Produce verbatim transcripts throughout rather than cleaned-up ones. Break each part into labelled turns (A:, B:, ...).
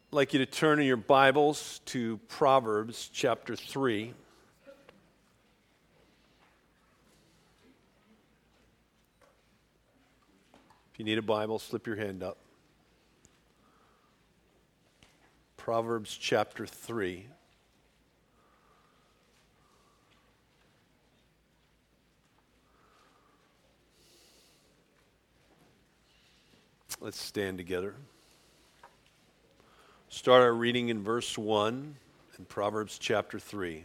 A: I'd like you to turn in your Bibles to Proverbs chapter three. If you need a Bible, slip your hand up. Proverbs chapter three. Let's stand together. Start our reading in verse one in Proverbs chapter three.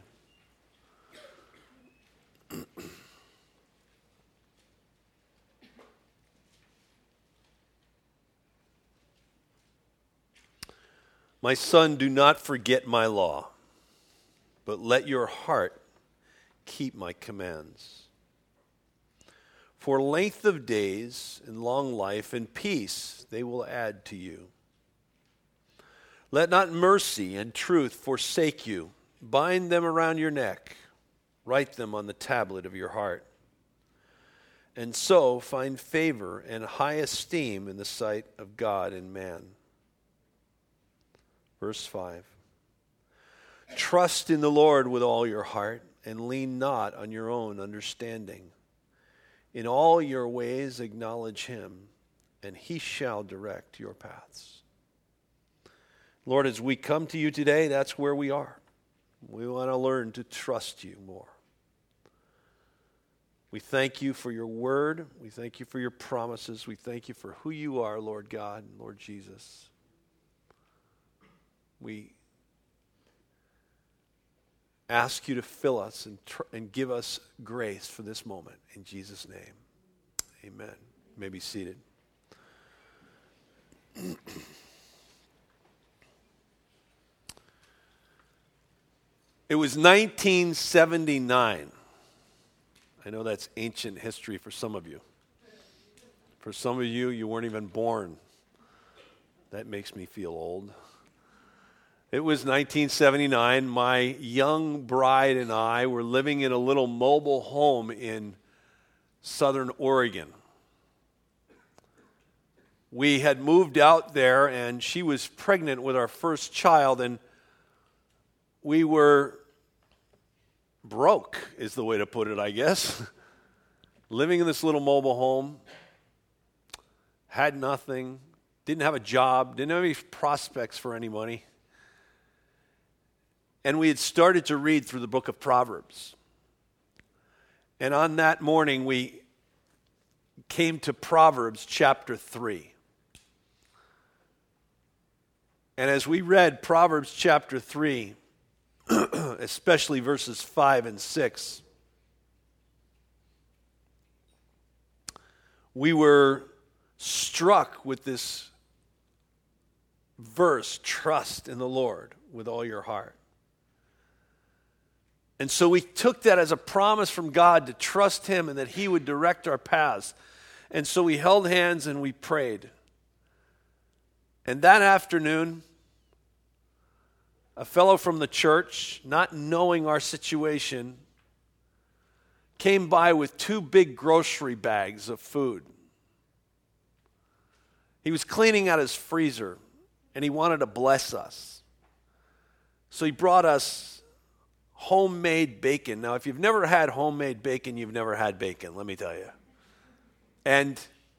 A: My son, do not forget my law, but let your heart keep my commands. For length of days and long life and peace they will add to you. Let not mercy and truth forsake you. Bind them around your neck. Write them on the tablet of your heart. And so find favor and high esteem in the sight of God and man. Verse five. Trust in the Lord with all your heart and lean not on your own understanding. In all your ways acknowledge him, and he shall direct your paths. Lord, as we come to you today, that's where we are. We want to learn to trust you more. We thank you for your word. We thank you for your promises. We thank you for who you are, Lord God and Lord Jesus. We ask you to fill us and, tr- and give us grace for this moment. In Jesus' name, amen. You may be seated. It was nineteen seventy-nine. I know that's ancient history for some of you. For some of you, you weren't even born. That makes me feel old. It was nineteen seventy-nine. My young bride and I were living in a little mobile home in Southern Oregon. We had moved out there, and she was pregnant with our first child, and we were broke, is the way to put it, I guess. Living in this little mobile home, had nothing, didn't have a job, didn't have any prospects for any money. And we had started to read through the book of Proverbs. And on that morning, we came to Proverbs chapter three. And as we read Proverbs chapter three, especially verses five and six, we were struck with this verse, trust in the Lord with all your heart. And so we took that as a promise from God to trust him and that he would direct our paths. And so we held hands and we prayed. And that afternoon, a fellow from the church, not knowing our situation, came by with two big grocery bags of food. He was cleaning out his freezer, and he wanted to bless us. So he brought us homemade bacon. Now, if you've never had homemade bacon, you've never had bacon, let me tell you. And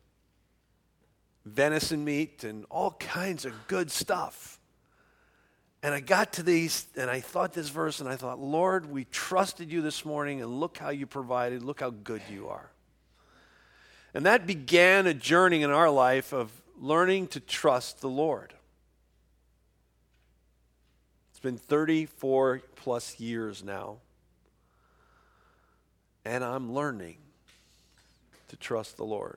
A: venison meat and all kinds of good stuff. And I got to these, and I thought this verse, and I thought, Lord, we trusted you this morning, and look how you provided, look how good you are. And that began a journey in our life of learning to trust the Lord. It's been thirty-four plus years now, and I'm learning to trust the Lord.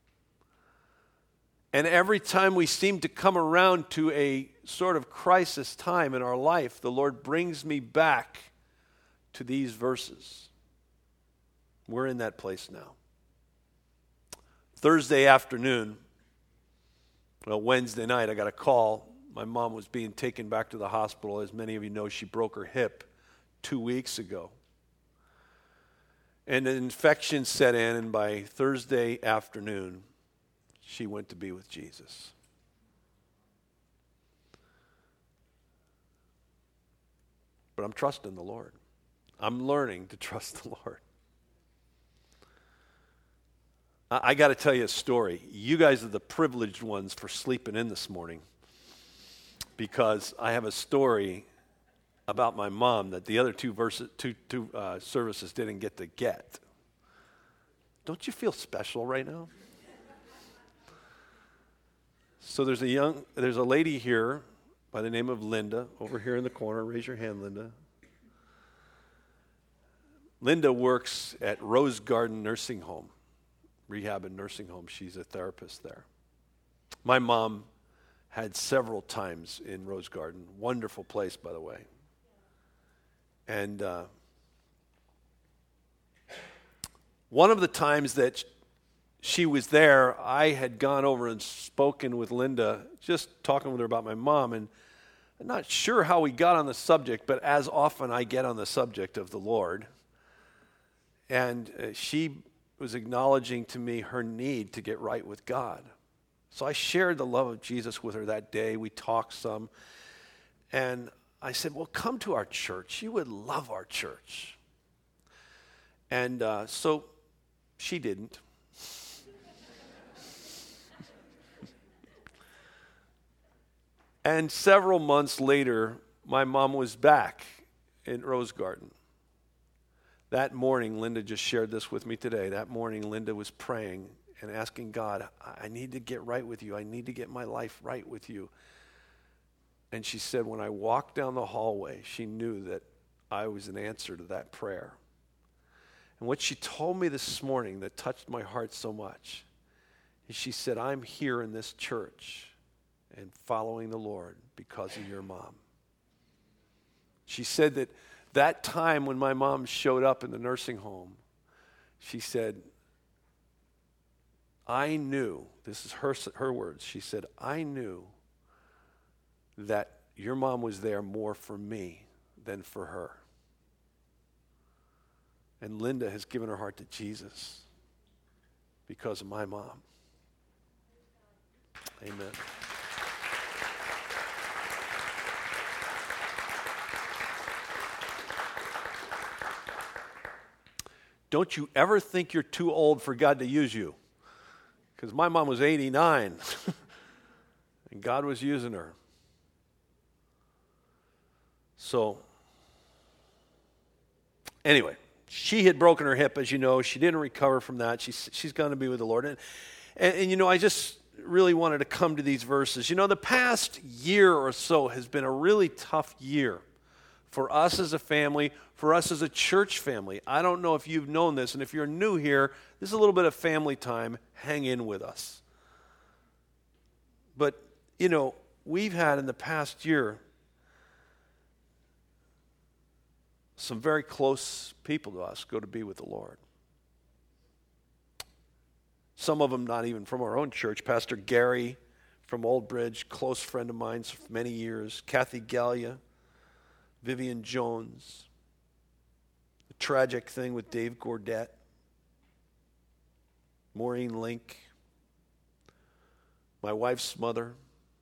A: And every time we seem to come around to a sort of crisis time in our life, the Lord brings me back to these verses. We're in that place now. Thursday afternoon, well, Wednesday night, I got a call. My mom was being taken back to the hospital. As many of you know, she broke her hip two weeks ago. And an infection set in, and by Thursday afternoon, she went to be with Jesus. but I'm trusting the Lord. I'm learning to trust the Lord. I, I got to tell you a story. You guys are the privileged ones for sleeping in this morning, because I have a story about my mom that the other two verses, two, two uh, services didn't get to get. Don't you feel special right now? So there's a young, there's a lady here by the name of Linda, over here in the corner. Raise your hand, Linda. Linda works at Rose Garden Nursing Home, rehab and nursing home. She's a therapist there. My mom had several times in Rose Garden. Wonderful place, by the way. And uh, one of the times that she was there, I had gone over and spoken with Linda, just talking with her about my mom, and I'm not sure how we got on the subject, but as often I get on the subject of the Lord. And uh, she was acknowledging to me her need to get right with God. So I shared the love of Jesus with her that day. We talked some. And I said, well, come to our church. You would love our church. And uh, so she didn't. And several months later, my mom was back in Rose Garden. That morning, Linda just shared this with me today. That morning, Linda was praying and asking God, I need to get right with you. I need to get my life right with you. And she said, when I walked down the hallway, she knew that I was an answer to that prayer. And what she told me this morning that touched my heart so much is she said, I'm here in this church and following the Lord because of your mom. She said that that time when my mom showed up in the nursing home, she said, I knew, this is her, her words, she said, I knew that your mom was there more for me than for her. And Linda has given her heart to Jesus because of my mom. Amen. Don't you ever think you're too old for God to use you. Because my mom was eighty-nine, and God was using her. So, anyway, she had broken her hip, as you know. She didn't recover from that. She's, she's going to be with the Lord. And, and, and, you know, I just really wanted to come to these verses. You know, the past year or so has been a really tough year for us as a family, for us as a church family. I don't know if you've known this, and if you're new here, this is a little bit of family time. Hang in with us. But, you know, we've had in the past year some very close people to us go to be with the Lord. Some of them not even from our own church. Pastor Gary from Old Bridge, close friend of mine for many years. Kathy Gallia, Vivian Jones. The tragic thing with Dave Gordette. Maureen Link. My wife's mother.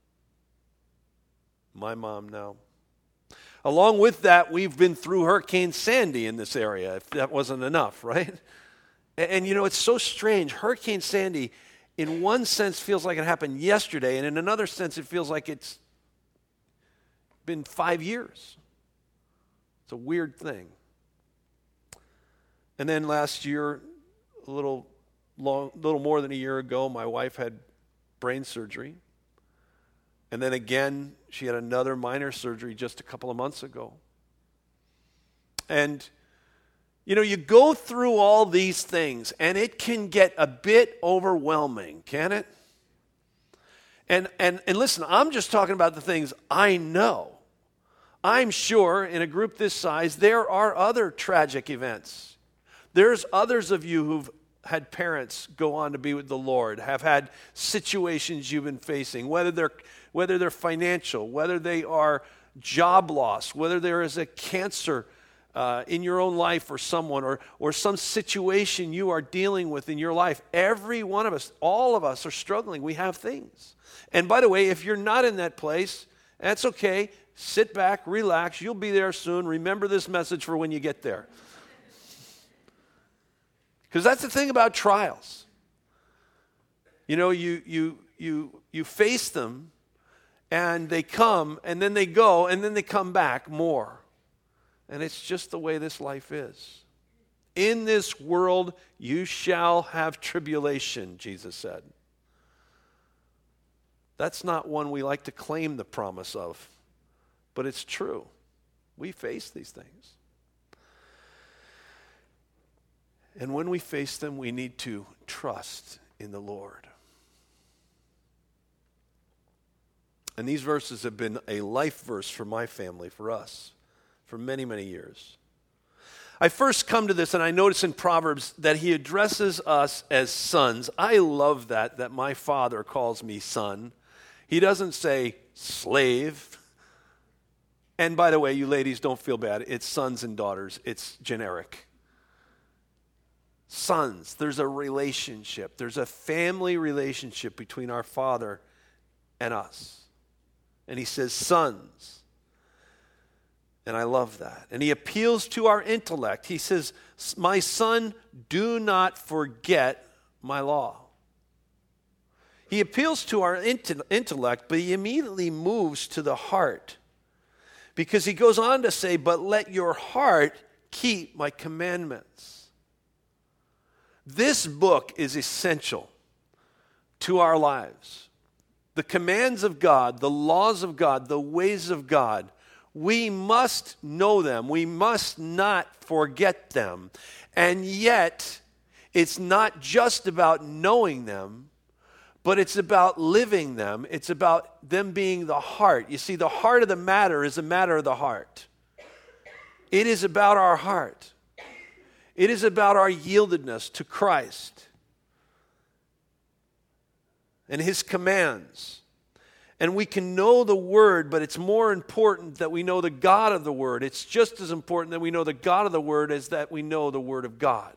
A: My mom now. Along with that, we've been through Hurricane Sandy in this area, if that wasn't enough, right? And, and you know, it's so strange. Hurricane Sandy, in one sense, feels like it happened yesterday, and in another sense, it feels like it's been five years. It's a weird thing. And then last year, a little, long, little more than a year ago, my wife had brain surgery. And then again, she had another minor surgery just a couple of months ago. And, you know, you go through all these things, and it can get a bit overwhelming, can it? And and and listen, I'm just talking about the things I know. I'm sure in a group this size, there are other tragic events. There's others of you who've had parents go on to be with the Lord, have had situations you've been facing, whether they're whether they're financial, whether they are job loss, whether there is a cancer uh, in your own life or someone, or or some situation you are dealing with in your life. Every one of us, all of us are struggling. We have things. And by the way, if you're not in that place, That's okay. Sit back, relax. You'll be there soon. Remember this message for when you get there. Because that's the thing about trials. You know, you you you you face them, and they come, and then they go, and then they come back more. And it's just the way this life is. In this world you shall have tribulation, Jesus said. That's not one we like to claim the promise of, but it's true. We face these things. And when we face them, we need to trust in the Lord. And these verses have been a life verse for my family, for us, for many, many years. I first come to this, and I notice in Proverbs that he addresses us as sons. I love that, that my father calls me son. He doesn't say slave. And by the way, you ladies, don't feel bad. It's sons and daughters. It's generic. Sons, there's a relationship. There's a family relationship between our Father and us. And he says sons. And I love that. And he appeals to our intellect. He says, my son, do not forget my law. He appeals to our intellect, but he immediately moves to the heart. Because he goes on to say, but let your heart keep my commandments. This book is essential to our lives. The commands of God, the laws of God, the ways of God, we must know them. We must not forget them. And yet, it's not just about knowing them, but it's about living them. It's about them being the heart. You see, the heart of the matter is a matter of the heart. It is about our heart. It is about our yieldedness to Christ and his commands. And we can know the Word, but it's more important that we know the God of the Word. It's just as important that we know the God of the Word as that we know the Word of God.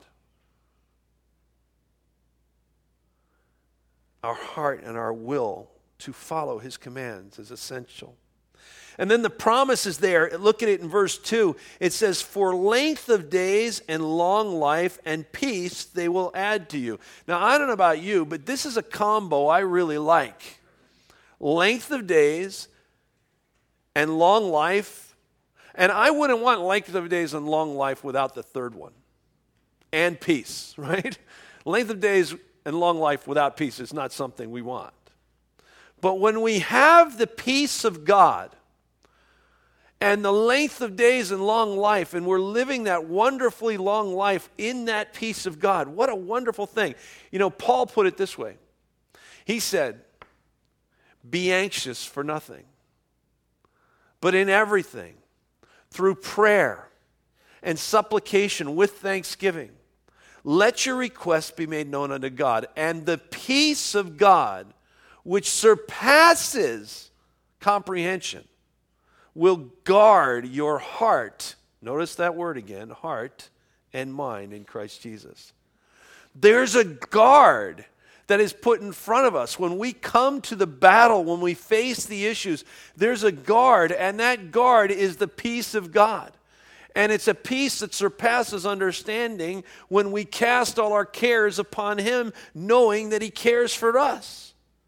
A: Our heart and our will to follow his commands is essential. And then the promise is there. Look at it in verse two. It says, for length of days and long life and peace they will add to you. Now, I don't know about you, but this is a combo I really like. Length of days and long life. And I wouldn't want length of days and long life without the third one. And peace, right? Length of days and long life without peace is not something we want. But when we have the peace of God and the length of days and long life, and we're living that wonderfully long life in that peace of God, what a wonderful thing. You know, Paul put it this way. He said, be anxious for nothing, but in everything, through prayer and supplication with thanksgiving, let your requests be made known unto God, and the peace of God, which surpasses comprehension, will guard your heart. Notice that word again, heart and mind in Christ Jesus. There's a guard that is put in front of us. When we come to the battle, when we face the issues, there's a guard, and that guard is the peace of God. And it's a peace that surpasses understanding when we cast all our cares upon him, knowing that he cares for us.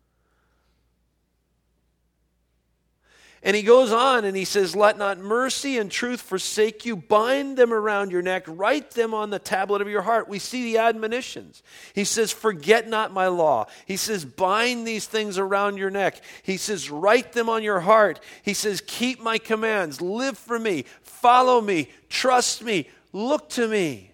A: And he goes on and he says, let not mercy and truth forsake you. Bind them around your neck. Write them on the tablet of your heart. We see the admonitions. He says, forget not my law. He says, bind these things around your neck. He says, write them on your heart. He says, keep my commands. Live for me. Follow me. Trust me. Look to me.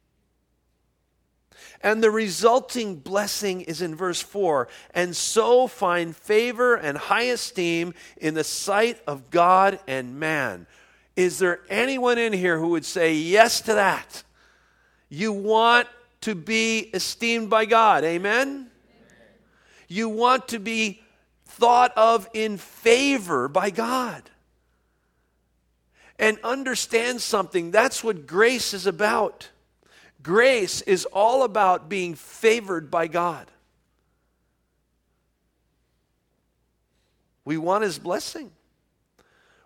A: And the resulting blessing is in verse four. And so find favor and high esteem in the sight of God and man. Is there anyone in here who would say yes to that? You want to be esteemed by God. Amen? Amen. You want to be thought of in favor by God. And understand something. That's what grace is about. Grace is all about being favored by God. We want his blessing.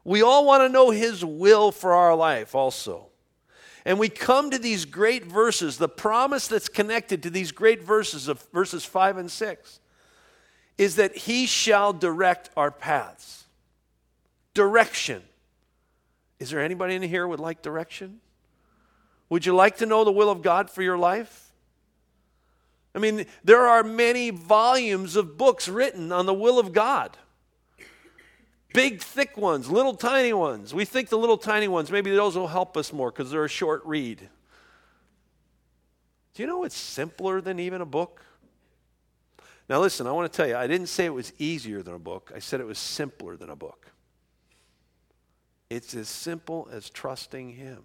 A: We all want to know His will for our life also. And we come to these great verses, the promise that's connected to these great verses of verses five and six is that He shall direct our paths. Direction. Is there anybody in here who would like direction? Would you like to know the will of God for your life? I mean, there are many volumes of books written on the will of God. Big, thick ones, little, tiny ones. We think the little, tiny ones, maybe those will help us more because they're a short read. Do you know it's simpler than even a book? Now listen, I want to tell you, I didn't say it was easier than a book. I said it was simpler than a book. It's as simple as trusting Him.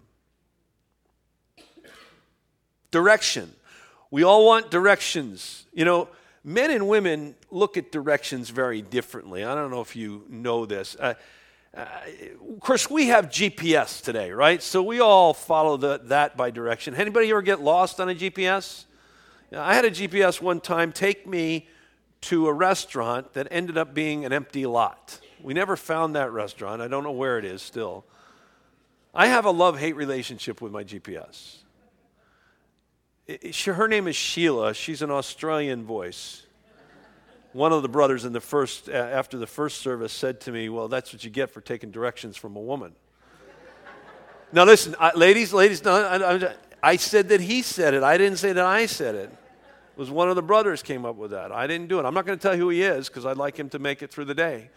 A: Direction. We all want directions. You know, men and women look at directions very differently. I don't know if you know this. Uh, uh, of course, we have G P S today, right? So we all follow the, that by direction. Anybody ever get lost on a G P S? I had a G P S one time take me to a restaurant that ended up being an empty lot. We never found that restaurant. I don't know where it is still. I have a love-hate relationship with my G P S. It, she, her name is Sheila. She's an Australian voice. One of the brothers in the first, uh, after the first service said to me, well, that's what you get for taking directions from a woman. Now listen, I, ladies, ladies, no, I, I, I said that he said it. I didn't say that I said it. It was one of the brothers came up with that. I didn't do it. I'm not going to tell you who he is because I'd like him to make it through the day.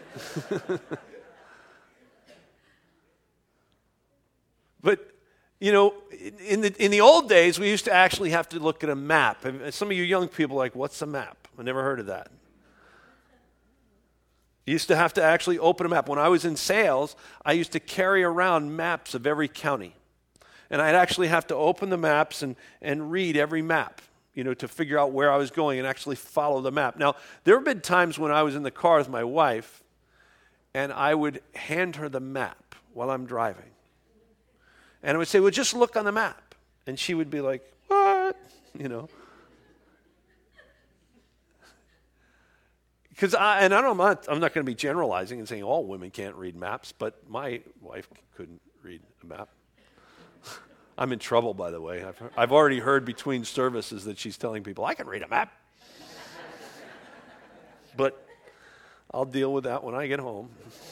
A: But, you know, in the in the old days, we used to actually have to look at a map. And some of you young people are like, what's a map? I never heard of that. You used to have to actually open a map. When I was in sales, I used to carry around maps of every county. And I'd actually have to open the maps and, and read every map, you know, to figure out where I was going and actually follow the map. Now, there have been times when I was in the car with my wife, and I would hand her the map while I'm driving. And I would say, well, just look on the map. And she would be like, what? You know. Because I, and I don't, I'm not, I'm not going to be generalizing and saying all women can't read maps, but my wife couldn't read a map. I'm in trouble, by the way. I've, I've already heard between services that she's telling people, I can read a map. But I'll deal with that when I get home.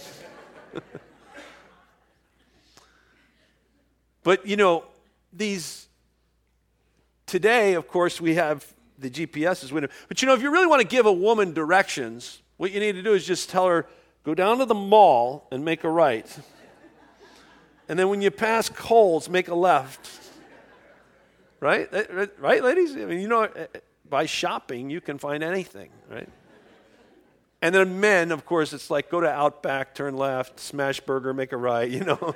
A: But, you know, these, today, of course, we have the G P Ss with them. But, you know, if you really want to give a woman directions, what you need to do is just tell her, go down to the mall and make a right. And then when you pass Kohl's, make a left. Right? Right, ladies? I mean, you know, by shopping, you can find anything, right? And then men, of course, it's like, go to Outback, turn left, smash burger, make a right, you know.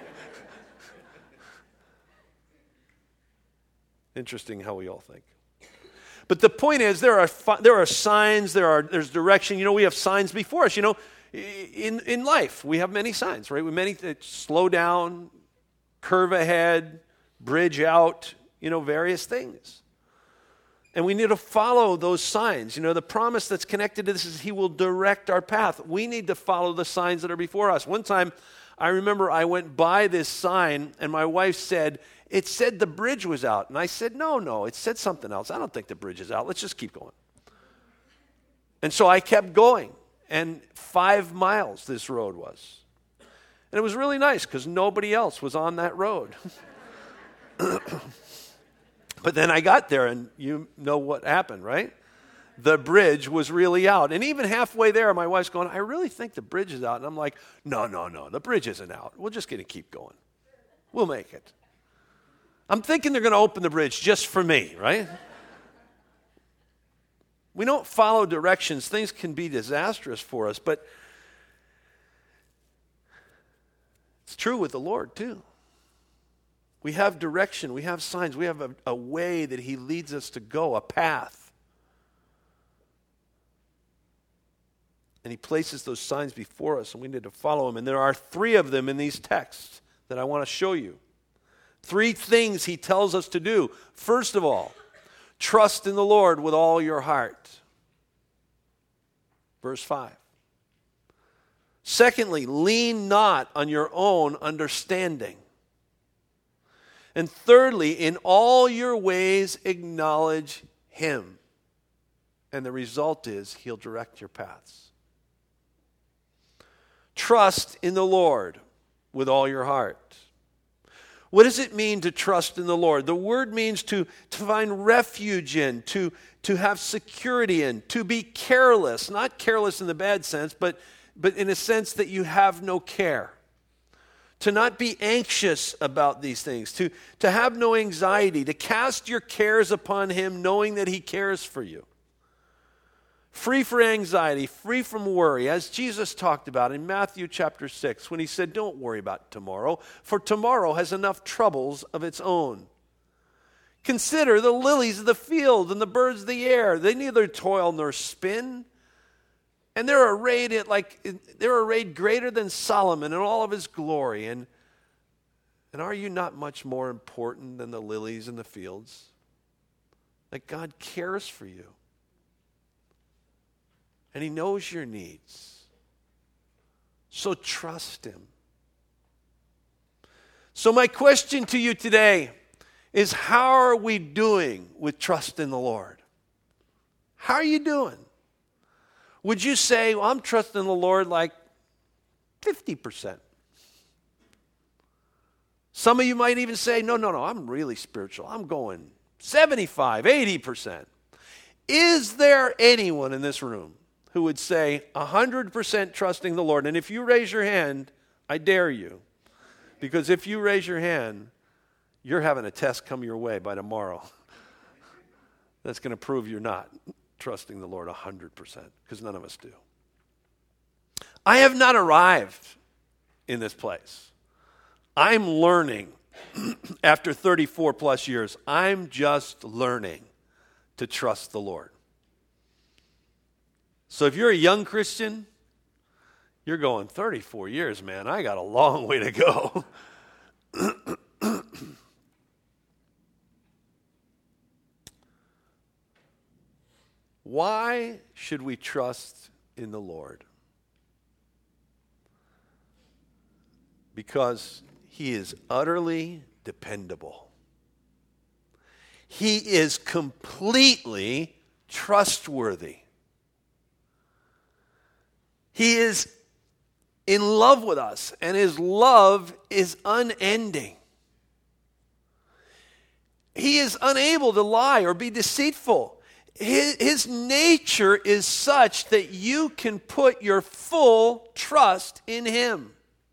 A: Interesting how we all think. But the point is, there are fi- there are signs, there are there's direction. You know, we have signs before us. You know, in in life, we have many signs, right? We many uh, slow down, curve ahead, bridge out. You know, various things. And we need to follow those signs. You know, the promise that's connected to this is He will direct our path. We need to follow the signs that are before us. One time, I remember I went by this sign, and my wife said, it said the bridge was out. And I said, no, no, it said something else. I don't think the bridge is out. Let's just keep going. And so I kept going. And five miles this road was. And it was really nice because nobody else was on that road. But then I got there, and you know what happened, right? The bridge was really out. And even halfway there, my wife's going, I really think the bridge is out. And I'm like, no, no, no, the bridge isn't out. We're just going to keep going. We'll make it. I'm thinking they're going to open the bridge just for me, right? We don't follow directions. Things can be disastrous for us, but it's true with the Lord too. We have direction. We have signs. We have a, a way that He leads us to go, a path. And He places those signs before us, and we need to follow them. And there are three of them in these texts that I want to show you. Three things He tells us to do. First of all, trust in the Lord with all your heart. Verse five. Secondly, lean not on your own understanding. And thirdly, in all your ways acknowledge him. And the result is he'll direct your paths. Trust in the Lord with all your heart. What does it mean to trust in the Lord? The word means to, to find refuge in, to, to have security in, to be careless. Not careless in the bad sense, but, but in a sense that you have no care. To not be anxious about these things, to, to have no anxiety, to cast your cares upon him knowing that he cares for you. Free from anxiety, free from worry, as Jesus talked about in Matthew chapter six when he said, don't worry about tomorrow, for tomorrow has enough troubles of its own. Consider the lilies of the field and the birds of the air. They neither toil nor spin, and they're arrayed at like they're arrayed greater than Solomon in all of his glory. And, and are you not much more important than the lilies in the fields? Like God cares for you. And he knows your needs. So trust him. So my question to you today is, how are we doing with trust in the Lord? How are you doing? Would you say, well, I'm trusting the Lord like fifty percent? Some of you might even say, no, no, no, I'm really spiritual. I'm going seventy-five, eighty percent. Is there anyone in this room who would say one hundred percent trusting the Lord? And if you raise your hand, I dare you. Because if you raise your hand, you're having a test come your way by tomorrow. That's going to prove you're not trusting the Lord one hundred percent, because none of us do. I have not arrived in this place. I'm learning. After thirty-four plus years, I'm just learning to trust the Lord. So if you're a young Christian, you're going, thirty-four years, man, I got a long way to go. Why should we trust in the Lord? Because he is utterly dependable. He is completely trustworthy. He is in love with us, and his love is unending. He is unable to lie or be deceitful. His, his nature is such that you can put your full trust in him.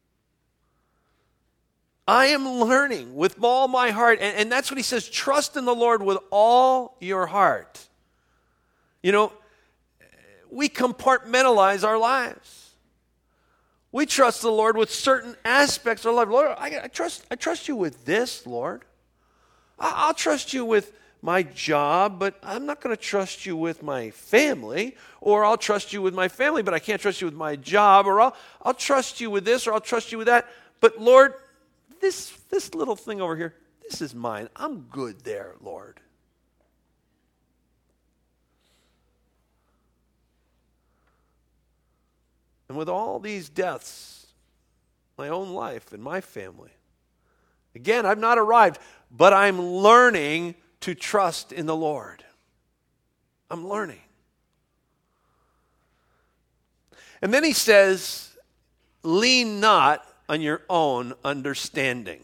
A: I am learning with all my heart, and, and that's what he says, trust in the Lord with all your heart. You know, we compartmentalize our lives. We trust the Lord with certain aspects of our life. Lord, I, I trust I trust you with this, Lord. I, I'll trust you with my job, but I'm not going to trust you with my family. Or I'll trust you with my family, but I can't trust you with my job. Or I'll, I'll trust you with this, or I'll trust you with that. But Lord, this, this little thing over here, this is mine. I'm good there, Lord. And with all these deaths, my own life and my family, again, I've not arrived, but I'm learning to trust in the Lord. I'm learning. And then he says, lean not on your own understanding.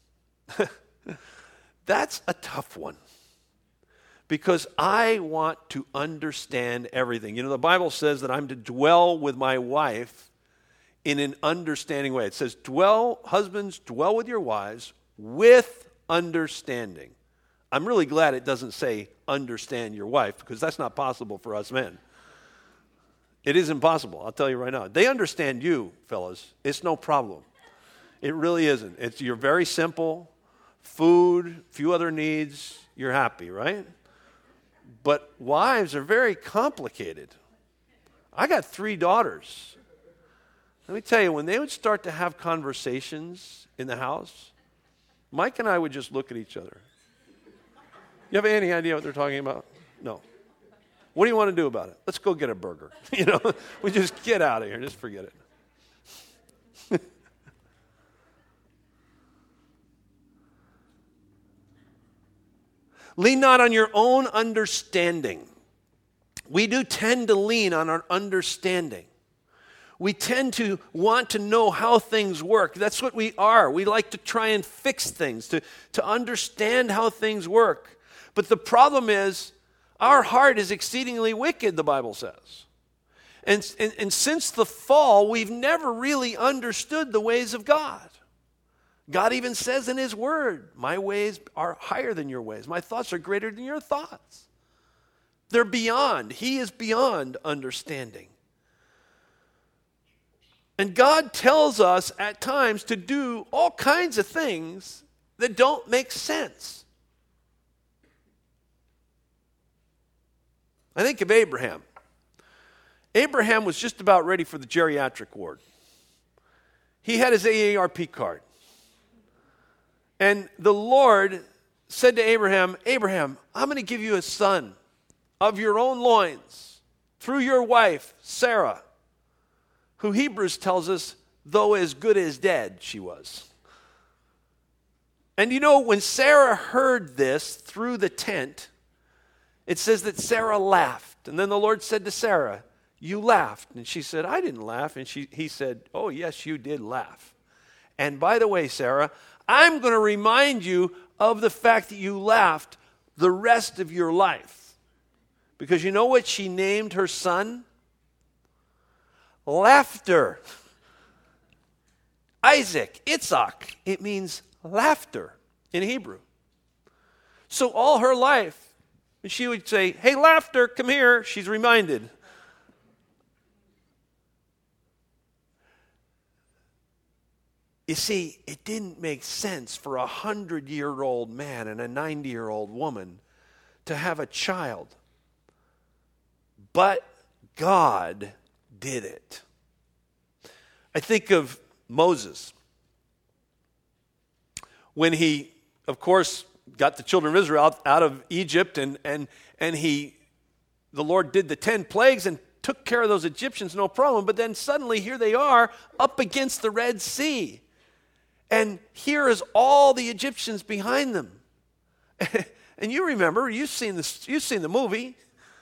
A: That's a tough one. Because I want to understand everything. You know, the Bible says that I'm to dwell with my wife in an understanding way. It says, dwell, husbands, dwell with your wives with understanding. I'm really glad it doesn't say understand your wife, because that's not possible for us men. It is impossible, I'll tell you right now. They understand you, fellas. It's no problem. It really isn't. It's, you're very simple. Food, few other needs, you're happy, right? But wives are very complicated. I got three daughters. Let me tell you, when they would start to have conversations in the house, Mike and I would just look at each other. You have any idea what they're talking about? No. What do you want to do about it? Let's go get a burger. You know, we just get out of here. Just forget it. Lean not on your own understanding. We do tend to lean on our understanding. We tend to want to know how things work. That's what we are. We like to try and fix things, to, to understand how things work. But the problem is, our heart is exceedingly wicked, the Bible says. And, and, and since the fall, we've never really understood the ways of God. God even says in his word, my ways are higher than your ways. My thoughts are greater than your thoughts. They're beyond. He is beyond understanding. And God tells us at times to do all kinds of things that don't make sense. I think of Abraham. Abraham was just about ready for the geriatric ward. He had his A A R P card. And the Lord said to Abraham, Abraham, I'm going to give you a son of your own loins through your wife, Sarah, who Hebrews tells us, though as good as dead, she was. And you know, when Sarah heard this through the tent, it says that Sarah laughed. And then the Lord said to Sarah, you laughed. And she said, I didn't laugh. And she, he said, oh, yes, you did laugh. And by the way, Sarah, I'm going to remind you of the fact that you laughed the rest of your life. Because you know what she named her son? Laughter. Isaac, Itzhak, it means laughter in Hebrew. So all her life, and she would say, hey, laughter, come here. She's reminded. You see, it didn't make sense for a hundred-year-old man and a ninety-year-old woman to have a child. But God did it. I think of Moses. When he, of course, got the children of Israel out, out of Egypt, and, and, and he, the Lord did the ten plagues and took care of those Egyptians, no problem. But then suddenly here they are up against the Red Sea. And here is all the Egyptians behind them. And you remember, you've seen this, you've seen the movie.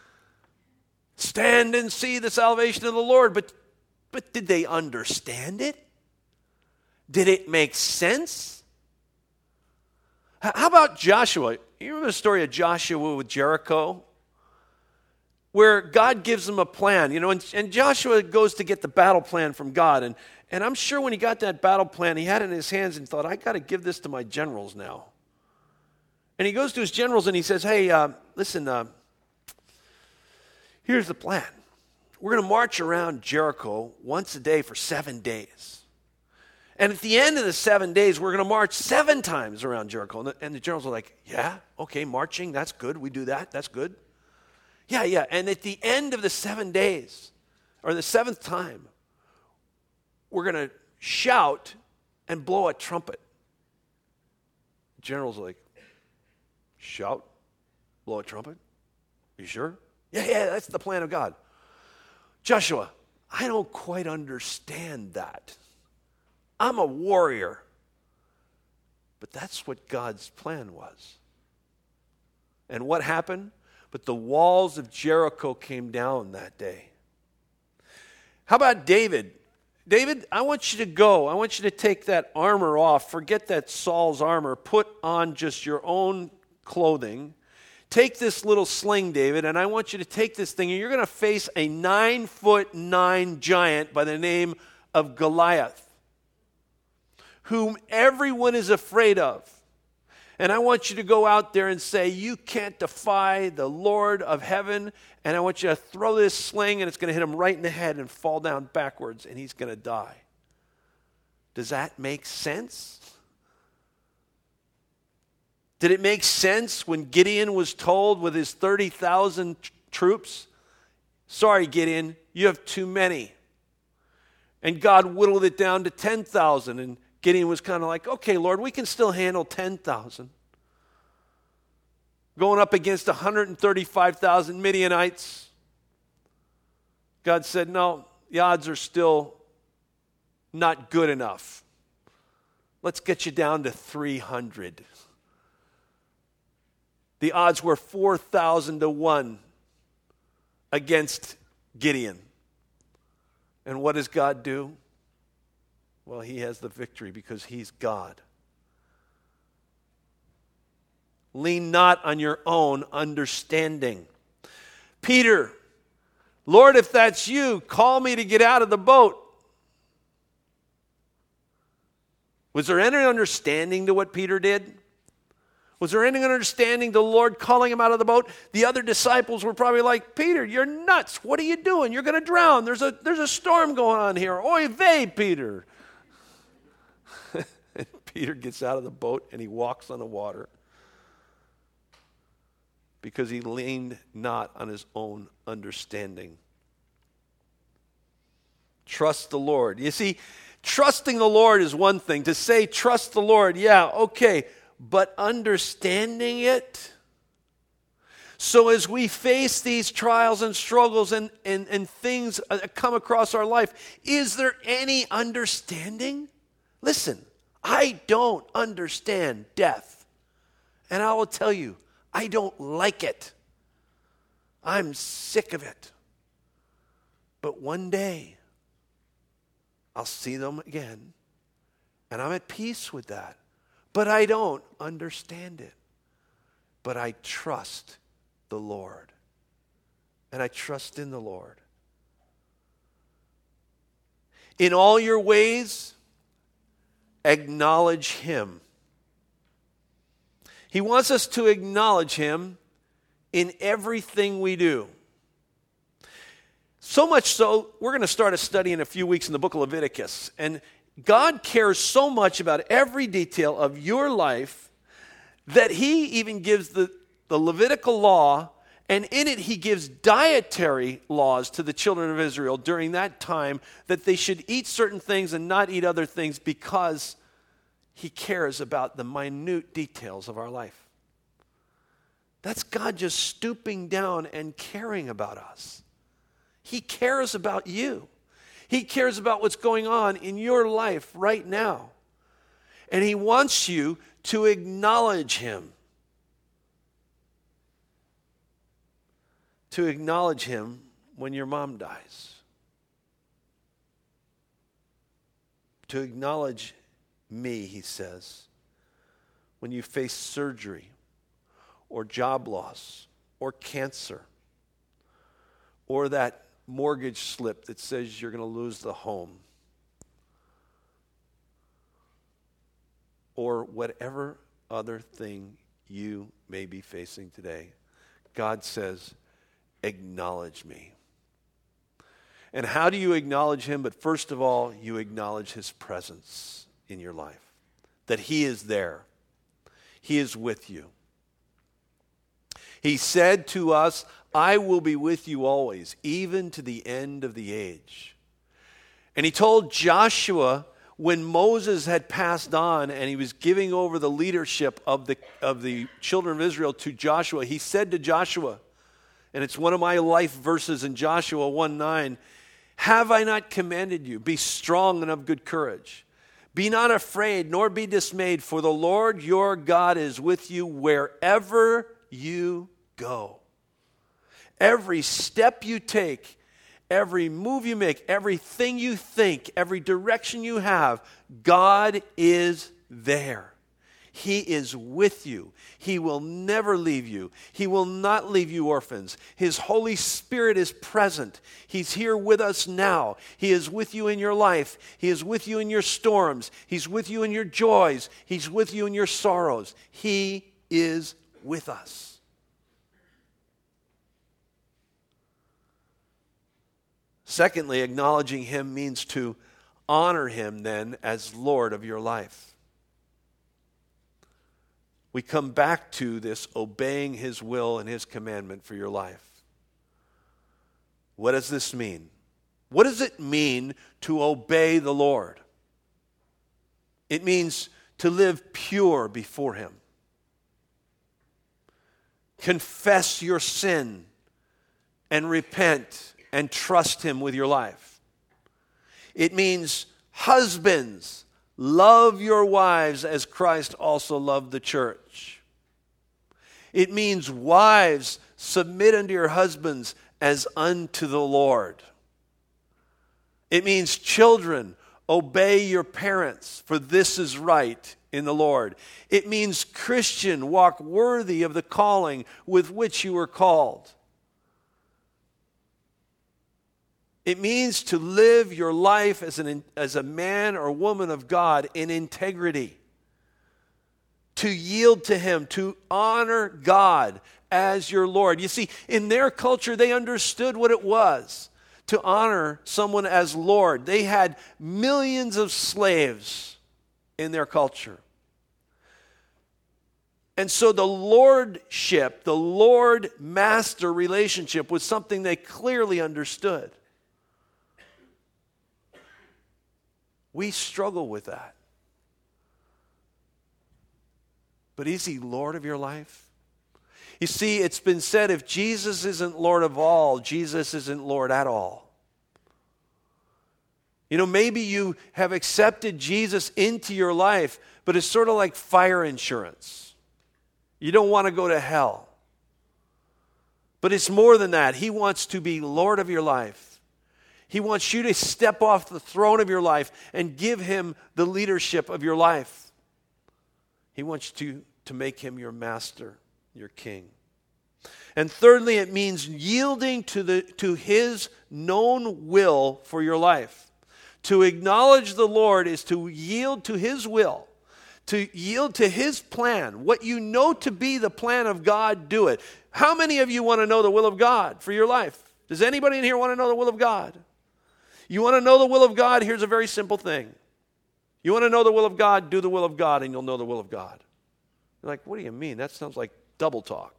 A: Stand and see the salvation of the Lord. But, but did they understand it? Did it make sense? How about Joshua? You remember the story of Joshua with Jericho? Where God gives him a plan, you know, and, and Joshua goes to get the battle plan from God. And, and I'm sure when he got that battle plan, he had it in his hands and thought, I got to give this to my generals now. And he goes to his generals and he says, hey, uh, listen, uh, here's the plan. We're going to march around Jericho once a day for seven days. And at the end of the seven days, we're going to march seven times around Jericho. And the, and the generals are like, yeah, okay, marching, that's good. We do that, that's good. Yeah, yeah. And at the end of the seven days, or the seventh time, we're going to shout and blow a trumpet. The general's like, shout, blow a trumpet? You sure? Yeah, yeah, that's the plan of God. Joshua, I don't quite understand that. I'm a warrior. But that's what God's plan was. And what happened? But the walls of Jericho came down that day. How about David? David, I want you to go. I want you to take that armor off. Forget that Saul's armor. Put on just your own clothing. Take this little sling, David, and I want you to take this thing, and you're going to face a nine foot nine giant by the name of Goliath, whom everyone is afraid of. And I want you to go out there and say, you can't defy the Lord of heaven. And I want you to throw this sling, and it's going to hit him right in the head and fall down backwards, and he's going to die. Does that make sense? Did it make sense when Gideon was told with his thirty thousand t- troops, sorry, Gideon, you have too many. And God whittled it down to ten thousand, and Gideon was kind of like, okay, Lord, we can still handle ten thousand. Going up against one hundred thirty-five thousand Midianites. God said, no, the odds are still not good enough. Let's get you down to three hundred. The odds were four thousand to one against Gideon. And what does God do? Well, he has the victory because he's God. Lean not on your own understanding. Peter, Lord, if that's you, call me to get out of the boat. Was there any understanding to what Peter did? Was there any understanding to the Lord calling him out of the boat? The other disciples were probably like, Peter, you're nuts. What are you doing? You're going to drown. There's a, there's a storm going on here. Oy vey, Peter. And Peter gets out of the boat and he walks on the water because he leaned not on his own understanding. Trust the Lord. You see, trusting the Lord is one thing. To say trust the Lord, yeah, okay. But understanding it. So as we face these trials and struggles and, and, and things that come across our life, is there any understanding? Listen, I don't understand death. And I will tell you, I don't like it. I'm sick of it. But one day, I'll see them again. And I'm at peace with that. But I don't understand it. But I trust the Lord. And I trust in the Lord. In all your ways, acknowledge Him. He wants us to acknowledge Him in everything we do. So much so, we're going to start a study in a few weeks in the book of Leviticus. And God cares so much about every detail of your life that He even gives the, the Levitical law, and in it He gives dietary laws to the children of Israel during that time that they should eat certain things and not eat other things because He cares about the minute details of our life. That's God just stooping down and caring about us. He cares about you. He cares about what's going on in your life right now. And He wants you to acknowledge Him. To acknowledge Him when your mom dies. To acknowledge me, He says, when you face surgery or job loss or cancer or that mortgage slip that says you're going to lose the home, or whatever other thing you may be facing today. God says, acknowledge me. And how do you acknowledge Him? But first of all, you acknowledge His presence in your life, that He is there. He is with you. He said to us, I will be with you always, even to the end of the age. And He told Joshua when Moses had passed on and he was giving over the leadership of the, of the children of Israel to Joshua, He said to Joshua, and it's one of my life verses in Joshua one nine, have I not commanded you? Be strong and of good courage. Be not afraid, nor be dismayed, for the Lord your God is with you wherever you go. Every step you take, every move you make, everything you think, every direction you have, God is there. He is with you. He will never leave you. He will not leave you orphans. His Holy Spirit is present. He's here with us now. He is with you in your life. He is with you in your storms. He's with you in your joys. He's with you in your sorrows. He is with us. Secondly, acknowledging Him means to honor Him then as Lord of your life. We come back to this obeying His will and His commandment for your life. What does this mean? What does it mean to obey the Lord? It means to live pure before Him. Confess your sin and repent and trust Him with your life. It means Husbands, love your wives as Christ also loved the church. It means, wives, submit unto your husbands as unto the Lord. It means, children, obey your parents, for this is right in the Lord. It means, Christian, walk worthy of the calling with which you were called. It means to live your life as, an, as a man or woman of God in integrity. To yield to Him, to honor God as your Lord. You see, in their culture, they understood what it was to honor someone as Lord. They had millions of slaves in their culture. And so the lordship, the Lord-master relationship was something they clearly understood. We struggle with that. But is He Lord of your life? You see, it's been said, if Jesus isn't Lord of all, Jesus isn't Lord at all. You know, maybe you have accepted Jesus into your life, but it's sort of like fire insurance. You don't want to go to hell. But it's more than that. He wants to be Lord of your life. He wants you to step off the throne of your life and give Him the leadership of your life. He wants to, to make Him your master, your king. And thirdly, it means yielding to, the, to His known will for your life. To acknowledge the Lord is to yield to His will, to yield to His plan. What you know to be the plan of God, do it. How many of you want to know the will of God for your life? Does anybody in here want to know the will of God? You want to know the will of God? Here's a very simple thing. You want to know the will of God? Do the will of God and you'll know the will of God. You're like, what do you mean? That sounds like double talk.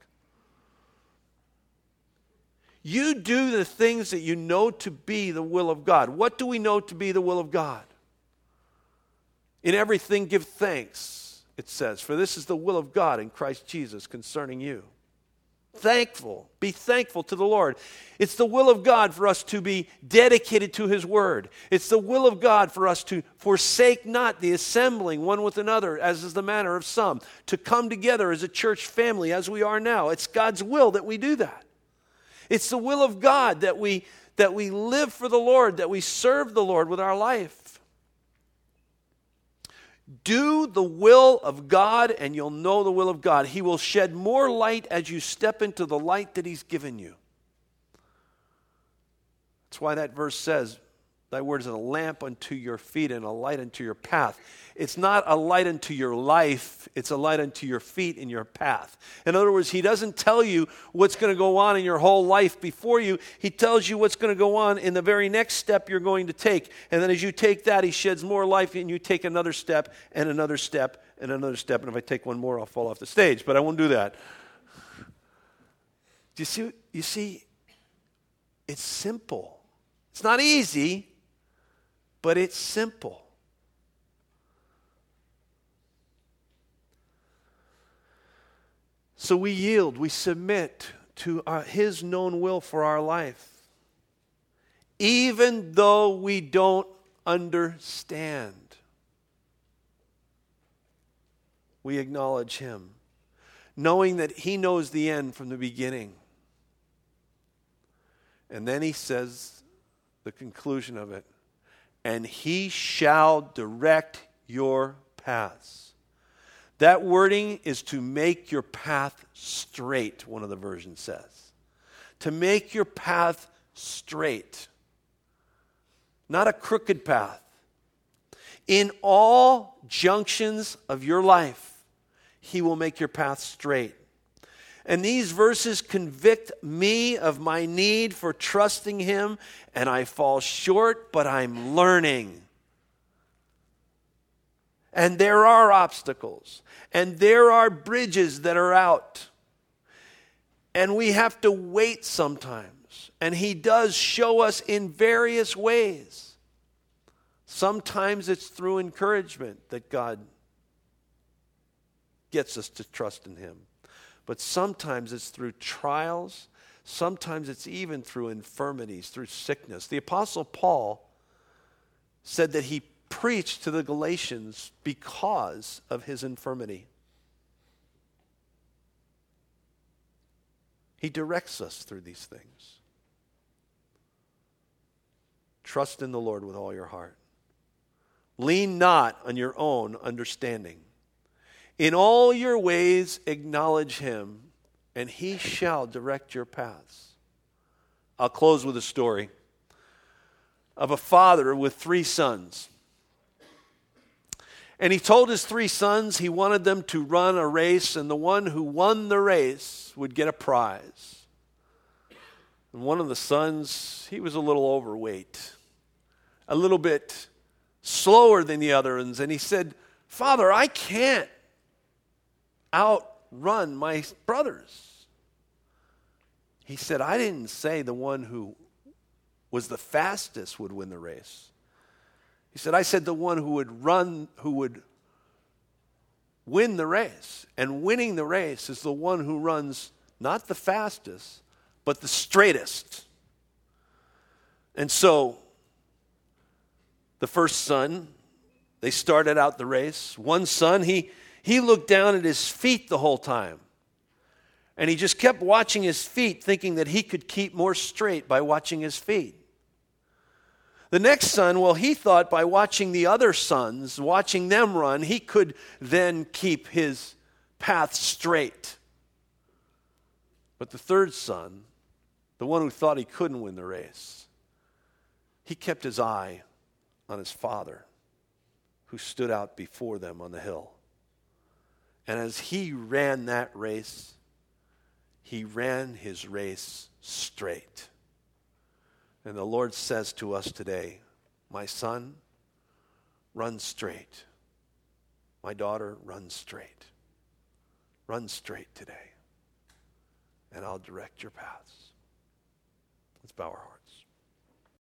A: You do the things that you know to be the will of God. What do we know to be the will of God? In everything give thanks, it says, for this is the will of God in Christ Jesus concerning you. Thankful. Be thankful to the Lord. It's the will of God for us to be dedicated to His word. It's the will of God for us to forsake not the assembling one with another, as is the manner of some, to come together as a church family as we are now. It's God's will that we do that. It's the will of God that we, that we live for the Lord, that we serve the Lord with our life. Do the will of God and you'll know the will of God. He will shed more light as you step into the light that He's given you. That's why that verse says, Thy word is a lamp unto your feet and a light unto your path. It's not a light unto your life. It's a light unto your feet and your path. In other words, He doesn't tell you what's going to go on in your whole life before you. He tells you what's going to go on in the very next step you're going to take. And then as you take that, He sheds more light and you take another step and another step and another step. And if I take one more, I'll fall off the stage. But I won't do that. Do you see? You see, it's simple. It's not easy, but it's simple. So we yield, we submit to our, His known will for our life, even though we don't understand. We acknowledge Him, knowing that He knows the end from the beginning. And then He says the conclusion of it, and He shall direct your paths. That wording is to make your path straight, one of the versions says. To make your path straight. Not a crooked path. In all junctions of your life, He will make your path straight. And these verses convict me of my need for trusting Him, and I fall short, but I'm learning. And there are obstacles, and there are bridges that are out. And we have to wait sometimes. And He does show us in various ways. Sometimes it's through encouragement that God gets us to trust in Him. But sometimes it's through trials. Sometimes it's even through infirmities, through sickness. The Apostle Paul said that he preached to the Galatians because of his infirmity. He directs us through these things. Trust in the Lord with all your heart. Lean not on your own understanding. In all your ways acknowledge him, and he shall direct your paths. I'll close with a story of a father with three sons. And he told his three sons he wanted them to run a race, and the one who won the race would get a prize. And one of the sons, he was a little overweight, a little bit slower than the other ones. And he said, "Father, I can't outrun my brothers." He said, "I didn't say the one who was the fastest would win the race. He said, I said the one who would run, who would win the race. And winning the race is the one who runs not the fastest, but the straightest." And so, the first son, they started out the race. One son, he, he looked down at his feet the whole time. And he just kept watching his feet, thinking that he could keep more straight by watching his feet. The next son, well, he thought by watching the other sons, watching them run, he could then keep his path straight. But the third son, the one who thought he couldn't win the race, he kept his eye on his father, who stood out before them on the hill. And as he ran that race, he ran his race straight. And the Lord says to us today, "My son, run straight. My daughter, run straight. Run straight today, and I'll direct your paths." Let's bow our hearts.